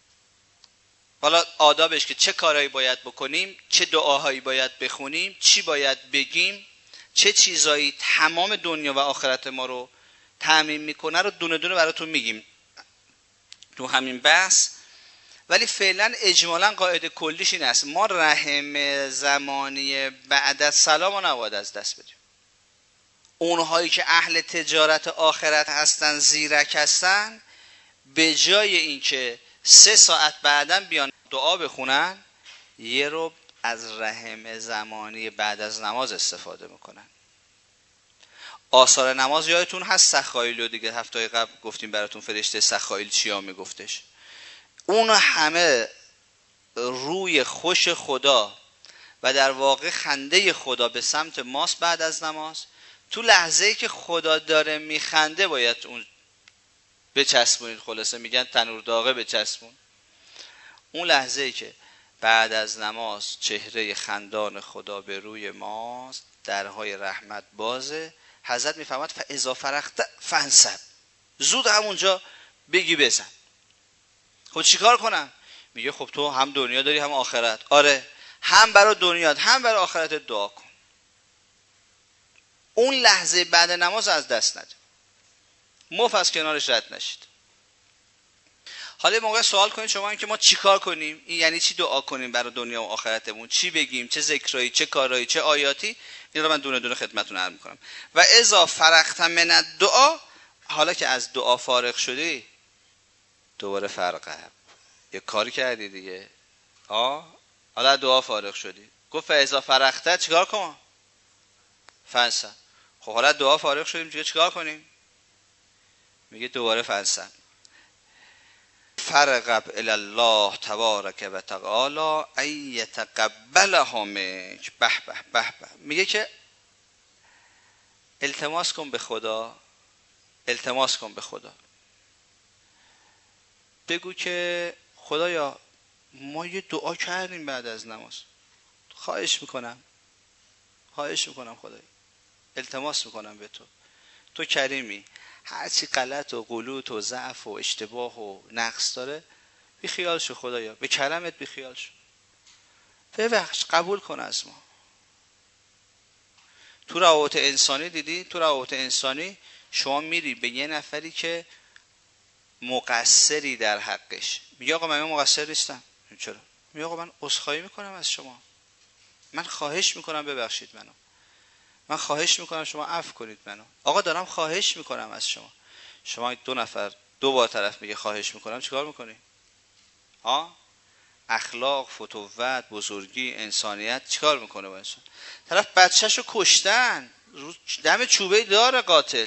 حالا آدابش که چه کارهایی باید بکنیم، چه دعاهایی باید بخونیم، چی باید بگیم، چه چیزایی تمام دنیا و آخرت ما رو تأمین میکنه رو دونه دونه براتون میگیم تو همین بحث. ولی فعلا اجمالا قاعده کلیش این است، ما رحم زمانی بعد از سلام رو نباید از دست بدیم. اونهایی که اهل تجارت آخرت هستن، زیرک هستن، به جای اینکه سه ساعت بعداً بیان دعا بخونن، یه رو از رحم زمانی بعد از نماز استفاده میکنن. آثار نماز یادتون هست سخائیل رو دیگه هفته قبل گفتیم براتون، فرشته سخائیل چیا میگفتش. اون همه روی خوش خدا و در واقع خنده خدا به سمت ماست بعد از نماز. تو لحظه‌ای که خدا داره میخنده باید اون بچسبونید، خلاصه میگن تنور داغه بچسبون. اون لحظه‌ای که بعد از نماز چهره خندان خدا به روی ماست، درهای رحمت بازه، حضرت میفرماد فاذا فرغت فانصب، زود همونجا بگی بزن. خب چیکار کنم؟ میگه خب تو هم دنیا داری هم آخرت. آره، هم برای دنیات هم برای آخرت دعا کن. اون لحظه بعد نماز از دست نده، مف از کنارش رد نشید. حالا موقع سوال کنید شما این که ما چیکار کنیم، این یعنی چی دعا کنیم برای دنیا و آخرتمون، چی بگیم، چه ذکرایی، چه کارایی، چه آیاتی. این رو من دونه دونه خدمتتون عرض می‌کنم. و اذا فرغت من الدعا، حالا که از دعا فارغ شدی دوباره فرغب، یه کاری کردی دیگه. آه حالا دعا فارغ شدی، گفت اذا فرغت چیکار کن؟ فانصب. خب حالا دعا فارغ شدیم دیگه چیکار کنیم؟ میگه دوباره فانصب. فرغب الی الله تبارک و تعالی ای یتقبلها منک. به به به به. میگه که التماس کن به خدا، التماس کن به خدا، بگو که خدایا ما یه دعا کردیم بعد از نماز، خواهش میکنم خواهش میکنم خدایا، التماس میکنم به تو، تو کریمی، هرچی غلط و غلوط و ضعف و اشتباه و نقص داره بی خیال شو خدایا، به کرمت بی خیال شو، ببخش، قبول کن از ما. تو روابط انسانی دیدی، تو روابط انسانی شما میری به یه نفری که مقصری در حقش، میگه آقا من مقصر نیستم، چرا؟ میگه آقا من عذرخواهی میکنم از شما، من خواهش میکنم ببخشید منو، من خواهش میکنم شما عفو کنید منو، آقا دارم خواهش میکنم از شما. شما دو نفر دو بار طرف میگه خواهش میکنم، چیکار میکنی؟ ها؟ اخلاق، فتوت، بزرگی، انسانیت چیکار میکنه با انسان؟ طرف بچه‌شو کشتن، دم چوبه دار قاتل،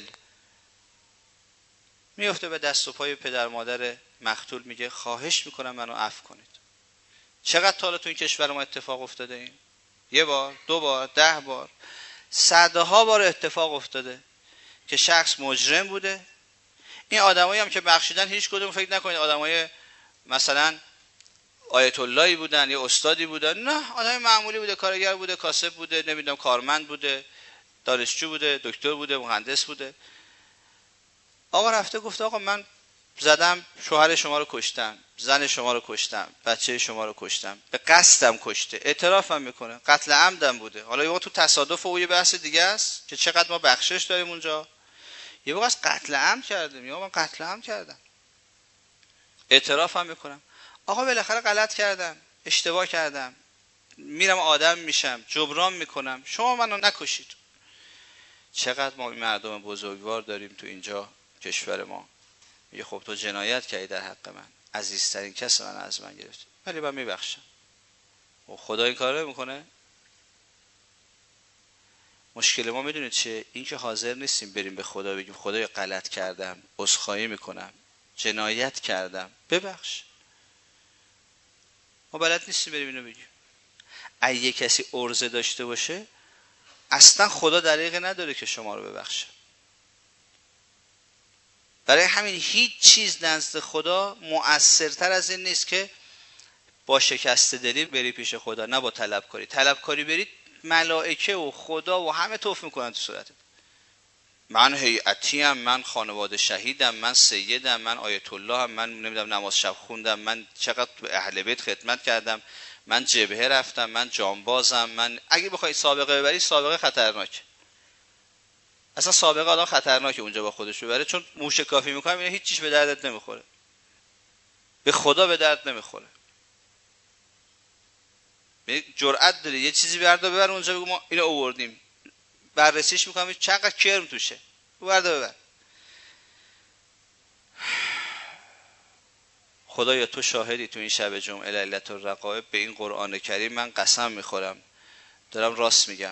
میفته به دست و پای پدر مادر مقتول، میگه خواهش میکنم منو عفو کنید. چقدر تا حالا تو این کشور ما اتفاق افتاده این؟ یه بار، دو بار، ده بار، صدها بار اتفاق افتاده که شخص مجرم بوده. این آدمایی هم که بخشیدن هیچ کدوم فکر نکنید آدمای مثلا آیت اللهی بودن یا استادی بودن، نه، آدم معمولی بوده، کارگر بوده، کاسب بوده، نمیدونم کارمند بوده، دانشجو بوده، دکتر بوده، مهندس بوده. آقا رفته گفته آقا من زدم، شوهر شما رو کشتم، زن شما رو کشتم، بچه شما رو کشتم، به قصدم کشته، اعترافم میکنه، قتل عمدم بوده. حالا یه وقت تو تصادف و یه بحث دیگه است که چقدر ما بخشش داریم اونجا، یه وقت از قتل عمد کردیم، یا من قتل عمد کردم، اعترافم میکنم. آقا بالاخره غلط کردم، اشتباه کردم، میرم آدم میشم، جبران میکنم، شما منو نکشید. چقدر ما این مردم بزرگوار داریم تو اینجا کشور ما، میگه خب تو جنایت کردی در حق من، عزیزترین کس من از من گرفتی، ولی من میبخشم. و خدا این کار رو میکنه؟ مشکل ما میدونید چیه؟ این که حاضر نیستیم بریم به خدا بگیم خدایا غلط کردم، عذرخواهی میکنم، جنایت کردم، ببخش. ما بلد نیستیم بریم اینو بگیم. اگه کسی عرضه داشته باشه اصلا خدا دریغ نداره که شما رو ببخشه. برای همین هیچ چیز نزد خدا مؤثرتر از این نیست که با شکست دلی بری پیش خدا، نه با طلبکاری. طلبکاری برید ملائکه و خدا و همه توف میکنن تو صورتت. من هیئتیم، من خانواده شهیدم، من سیدم، من آیت الله هم، من نمیدونم نماز شب خوندم، من چقدر اهل بیت خدمت کردم، من جبهه رفتم، من جانبازم، من اگه بخوای سابقه ببری سابقه خطرناک. اصلا سابقه آدم خطرناکه اونجا با خودش ببره، چون موشکافی میکنه اینا هیچ چیز به دردت نمیخوره. به خدا به درد نمیخوره. جرأت داری یه چیزی بردا ببر اونجا بگو ما اینو آوردیم، بررسیش میکنم چقدر کرم توشه، بردا ببر. خدایا تو شاهدی تو این شب جمعه لیلة الرقائب به این قرآن کریم من قسم میخورم، دارم راست میگم،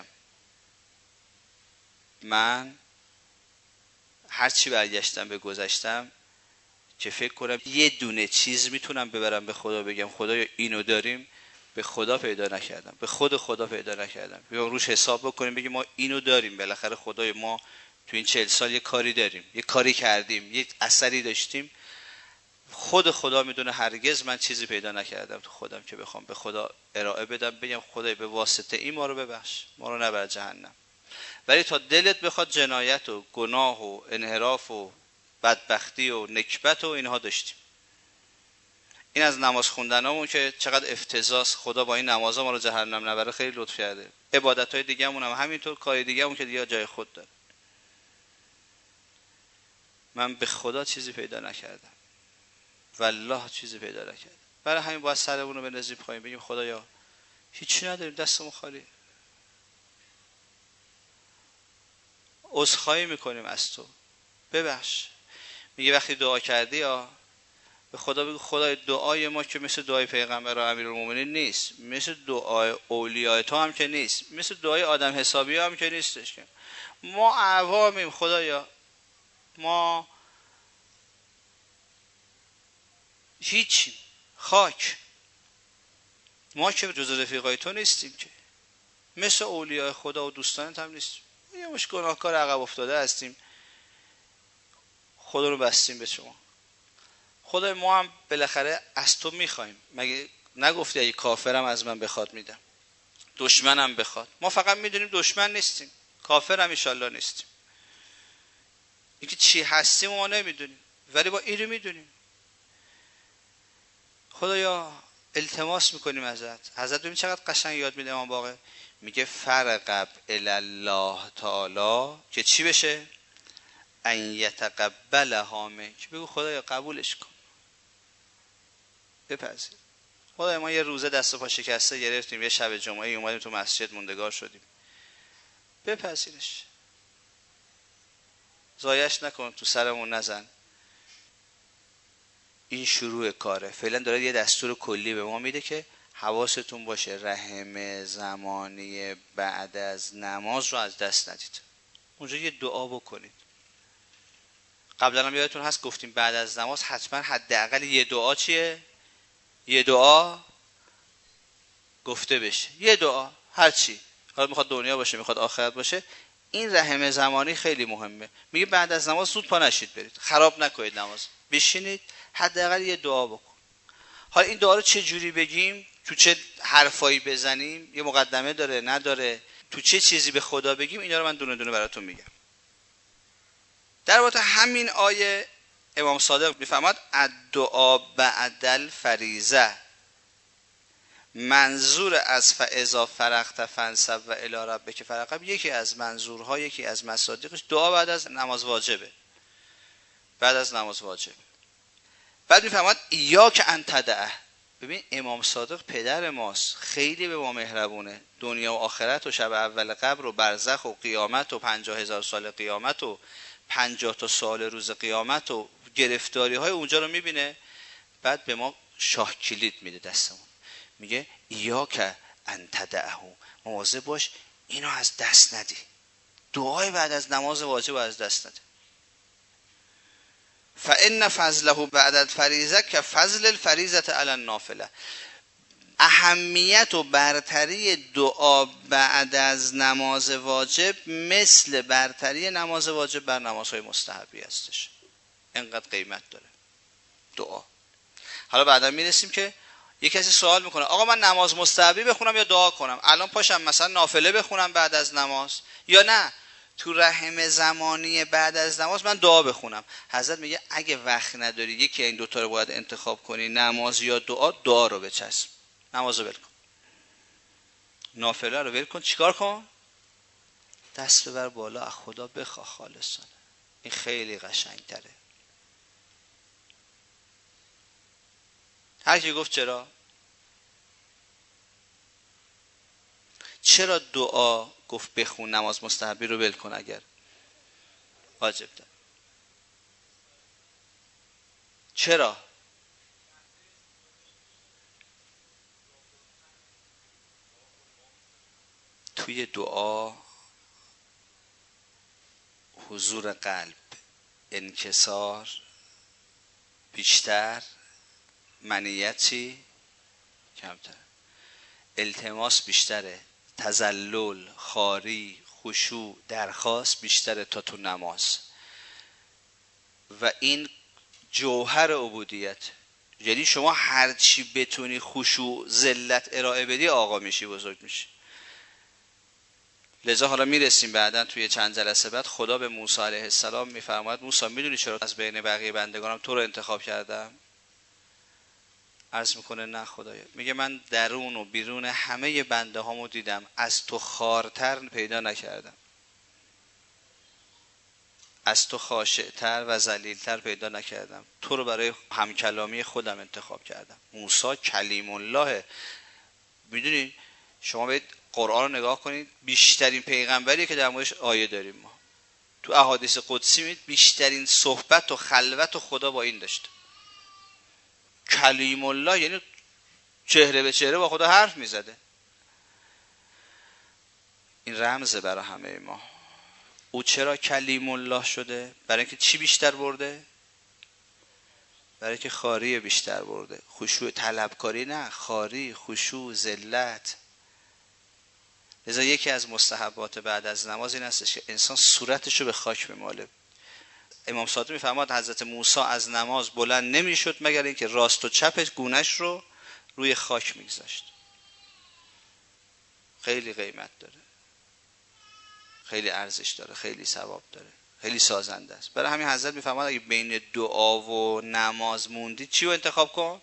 من هرچی برگشتم به گذشتم که فکر کنم یه دونه چیز میتونم ببرم به خدا بگم خدایا اینو داریم، به خدا پیدا نکردم، به خود خدا پیدا نکردم. بیام روش حساب بکنیم بگیم ما اینو داریم، بالاخره خدای ما تو این چهل سال یه کاری داریم، یه کاری کردیم، یه اثری داشتیم، خود خدا میدونه هرگز من چیزی پیدا نکردم تو خودم که بخوام به خدا ارائه بدم بگم خدای به واسطه این ما رو ببخش، ما رو نبر جهنم. ولی تا دلت بخواد جنایت و گناه و انحراف و بدبختی و نکبت و اینها داشتیم. این از نماز خوندنامون که چقدر افتضاح، خدا با این نمازا ما رو جهنم نبره، خیلی لطف کرده. عبادت‌های دیگه‌مون هم همینطور، کار دیگه‌مون که دیگه جای خود داره. من به خدا چیزی پیدا نکردم، والله چیزی پیدا نکردم. برای همین باید سرمون رو بندازیم پایین بگیم خدایا هیچی نداریم، دستمون خالی، عذرخواهی میکنیم از تو، ببخش. میگه وقتی دعا کردی یا به خدا بگو خدای دعای ما که مثل دعای پیغمبر و امیرالمومنین نیست، مثل دعای اولیاء تو هم که نیست، مثل دعای آدم حسابی هم که نیستش، که ما عوامیم خدایا، ما هیچ خاک، ما که جز رفیقای تو نیستیم، که مثل اولیاء خدا و دوستانت هم نیستیم، یه مش گناهکار عقب افتاده هستیم، خدا رو بستیم به شما. خدای ما هم بالاخره از تو میخوایم، مگه نگفتی اگه کافرم از من بخواد میدم، دشمنم بخواد؟ ما فقط میدونیم دشمن نیستیم، کافر هم انشالله نیستیم. اینکه چی هستیم ما نمیدونیم، ولی با این رو میدونیم. خدایا التماس میکنیم ازت. حضرت ببین چقدر قشنگ یاد میده امام باقر، میگه فرقب الی الله تعالی که چی بشه؟ ان یتقبلها منک. بگو خدایا قبولش کن، بپذیر. خدای ما یه روزه دست و پا شکسته گرفتیم، یه شب جمعه اومدیم تو مسجد موندگار شدیم، بپذیرش، ضایعش نکن، تو سرمون نزن. این شروع کاره. فعلا داره یه دستور کلی به ما میده که حواستون باشه رحم زمانی بعد از نماز رو از دست ندید. اونجا یه دعا بکنید. قبلا هم یادتون هست گفتیم بعد از نماز حتما حداقل یه دعا چیه؟ یه دعا گفته بشه. یه دعا هر چی، حالا میخواد دنیا باشه میخواد آخرت باشه. این رحم زمانی خیلی مهمه. میگه بعد از نماز زود پا نشید برید، خراب نکنید نماز، بشینید حداقل یه دعا بکن. حالا این دعا رو چه جوری بگیم، تو چه حرفایی بزنیم، یه مقدمه داره نداره، تو چه چیزی به خدا بگیم، اینا رو من دونه دونه براتون میگم. در واقع همین آیه امام صادق میفرماد الدعا بعد الفریضه، منظور از فاذا فرغت فانصب و الی ربک فرغب، یکی از منظورها، یکی از مصادیقش دعا بعد از نماز واجبه. بعد از نماز واجب. بعد میفرماد ایاک ان تدعه. ببین امام صادق پدر ماست، خیلی به ما مهربونه. دنیا و آخرت و شب اول قبر و برزخ و قیامت و پنجاه هزار سال قیامت و پنجاه تا سال روز قیامت و گرفتاری های اونجا رو میبینه. بعد به ما شاه کلید میده دستمون، میگه ایاک ان تدعه، مواظب باش اینو از دست ندی. دعای بعد از نماز واجب از دست نده. فان فضله بعد الفریضه كفضل الفریضه علی النافله. اهمیت و برتری دعا بعد از نماز واجب مثل برتری نماز واجب بر نمازهای مستحبی هستش. اینقدر قیمت داره دعا. حالا بعدا میرسیم که یک کسی سوال میکنه آقا من نماز مستحبی بخونم یا دعا کنم؟ الان پاشم مثلا نافله بخونم بعد از نماز، یا نه تو رحم زمانی بعد از نماز من دعا بخونم؟ حضرت میگه اگه وقت نداری یکی این دوتا رو باید انتخاب کنی، نماز یا دعا، دعا رو بچسب، نماز رو ول کن، نافله رو ول کن. چیکار کن؟ دست ببر بالا، از خدا بخواه خالصانه. این خیلی قشنگ تره. هر کی گفت چرا؟ چرا دعا گفت بخون، نماز مستحبی رو ول کن اگر واجب داره؟ چرا؟ توی دعا حضور قلب، انکسار بیشتر، منیتی کمتر، التماس بیشتره، تذلل، خواری، خشوع، درخواست بیشتره تا تو نماز. و این جوهر عبودیت. یعنی شما هر چی بتونی خشوع ذلت ارائه بدی آقا میشی، بزرگ میشی. لذا حالا میرسیم بعداً توی چند جلسه بعد خدا به موسی علیه السلام میفرماید موسی میدونی چرا از بین بقیه بندگانم تو رو انتخاب کردم؟ عرض میکنه نه خدایا. میگه من درون و بیرون همه بنده هامو دیدم، از تو خوارتر پیدا نکردم، از تو خاشعتر و ذلیلتر پیدا نکردم، تو رو برای همکلامی خودم انتخاب کردم. موسی کلیم الله. میدونی شما باید قرآن رو نگاه کنید، بیشترین پیغمبری که در موردش آیه داریم ما تو احادیث قدسی، میید بیشترین صحبت و خلوت و خدا با این داشته. کلیم الله یعنی چهره به چهره با خدا حرف میزده. این رمزه برای همه ما. او چرا کلیم الله شده؟ برای اینکه چی بیشتر برده؟ برای اینکه خاری بیشتر برده. خشوع طلبکاری نه، خاری، خشوع، ذلت. لذا یکی از مستحبات بعد از نماز این هستش که انسان صورتش رو به خاک بماله. امام صادق میفرماد حضرت موسی از نماز بلند نمیشد مگر اینکه راست و چپ گونه‌اش رو روی خاک میگذاشت. خیلی قیمت داره، خیلی ارزش داره، خیلی ثواب داره، خیلی سازنده است. برای همین حضرت میفرماد اگه بین دعا و نماز موندی چی رو انتخاب کن؟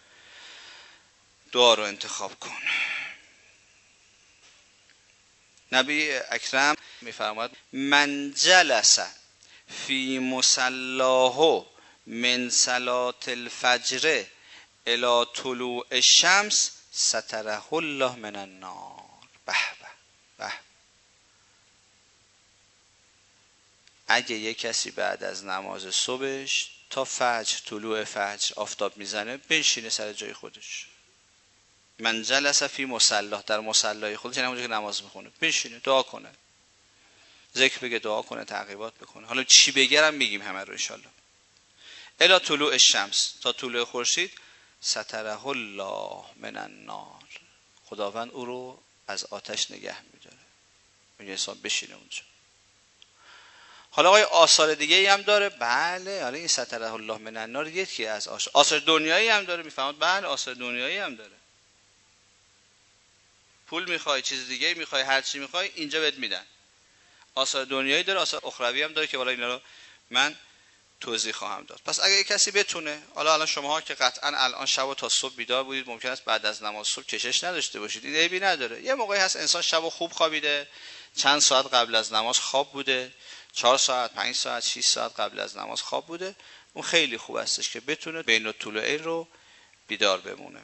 دعا رو انتخاب کن. نبی اکرم میفرماد من جلس فی مصلاه من صلاة الفجر الی طلوع الشمس ستره الله من النار. به به به. اگه یک کسی بعد از نماز صبحش تا فجر، طلوع فجر آفتاب میزنه، بنشینه سر جای خودش. من جلس فی مصلاه، در مصلای خودش، یعنی اونجا که نماز میخونه، بنشینه دعا کنه، ذکر بگه، دعا کنه، تعقیبات بکنه. حالا چی بگرم میگیم همه رو ان شاء الله. الی طلوع الشمس، تا طلوع خورشید، ستره الله من النار، خداوند او رو از آتش نگه میداره. اون انسان بشینه اونجا. حالا آقای آثار دیگه ای هم داره؟ بله. حالا این ستره الله من النار یکی از آثار. آثار دنیایی هم داره؟ میفهمید بله آثار دنیایی هم داره. پول میخوای، چیز دیگه میخوای، هر چی میخوای اینجا بهت میدن. آثار دنیایی داره، آثار اخروی هم داره که والا اینا رو من توضیح خواهم داد. پس اگه کسی بتونه، حالا الان شماها که قطعا الان شب و تا صبح بیدار بودید، ممکن است بعد از نماز صبح کشش نداشته باشید، این عیبی نداره. یه موقعی هست انسان شب و خوب خوابیده، چند ساعت قبل از نماز خواب بوده، چهار ساعت، پنج ساعت، شش ساعت قبل از نماز خواب بوده، اون خیلی خوب استش که بتونه بین الطلوعین رو بیدار بمونه.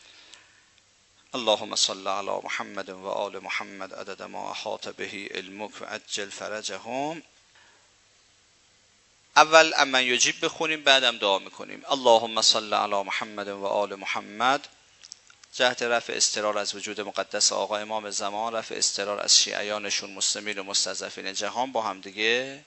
اللهم صل علی محمد و آل محمد عدد ما احاط به علمک و عجل فرجهم. اول امن یجیب بخونیم، بعدم دعا میکنیم. اللهم صل علی محمد و آل محمد، جهت رفع اضطرار از وجود مقدس آقا امام زمان، رفع اضطرار از شیعیانشون، مسلمین و مستضعفین جهان، با هم دیگه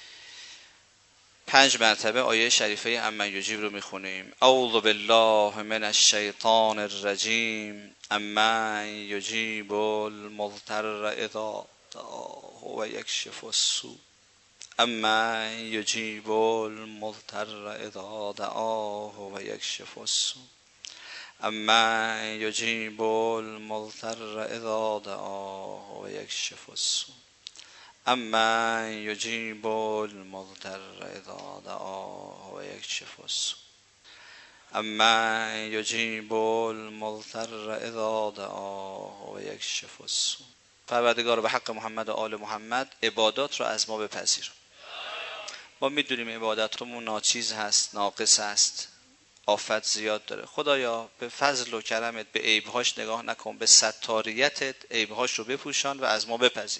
پنج مرتبه آیه شریفه امن یجیب رو میخونیم. اعوذ بالله من الشیطان الرجیم. امن یجیب المضطر اذا دعاه و یکشف السوء. امن یجیب المضطر اذا دعاه و یکشف السوء. امن یجیب المضطر اذا دعاه و یکشف السوء. امن یجیب المضطر اذا دعاه و یکشف السوء. امن یجیب المضطر اذا دعاه و یکشف السوء. پروردگار به حق محمد و آل محمد عبادات را از ما بپذیر. ما میدونیم عبادتمون ناچیز هست، ناقص هست، آفت زیاد داره. خدایا به فضل و کرمت به عیبهاش نگاه نکن، به ستاریتت عیبهاش رو بپوشان و از ما بپذیر.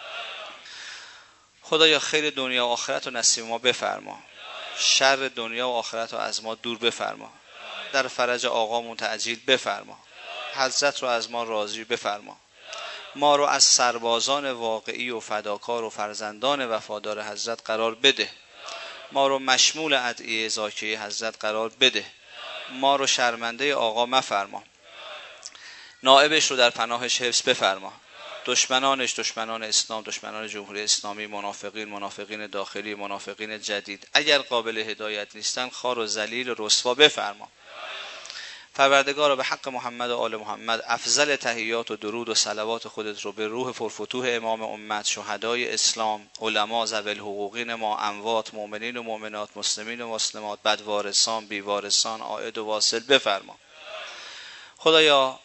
خدایا خیر دنیا و آخرت رو نصیب ما بفرما، شر دنیا و آخرت رو از ما دور بفرما، در فرج آقامون تعجیل بفرما، حضرت رو از ما راضی بفرما، ما رو از سربازان واقعی و فداکار و فرزندان وفادار حضرت قرار بده، ما رو مشمول ادعیه زاکیه حضرت قرار بده، ما رو شرمنده آقا مفرما، نائبش رو در پناهش حفظ بفرما، دشمنانش، دشمنان اسلام، دشمنان جمهوری اسلامی، منافقین، منافقین داخلی، منافقین جدید، اگر قابل هدایت نیستن خار و ذلیل و رسوا بفرما. پروردگار به حق محمد و آل محمد افضل تحیات و درود و صلوات خودت رو به روح پرفتوح امام امت، شهدای اسلام، علما، ذوی الحقوقین ما، اموات، مؤمنین و مؤمنات، مسلمین و مسلمات، بدوارثان، بیوارثان، عائد و واصل بفرما. خدایا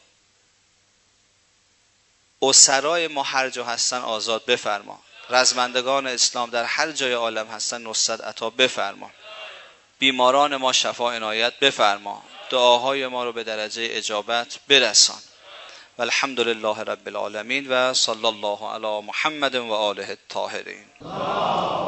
اسرای ما هر جا هستن آزاد بفرما، رزمندگان اسلام در هر جای عالم هستن نصرت عطا بفرما، بیماران ما شفا عنایت بفرما، دعاهای ما رو به درجه اجابت برسان. و الحمد لله رب العالمین و صلی الله علی محمد و آله الطاهرین.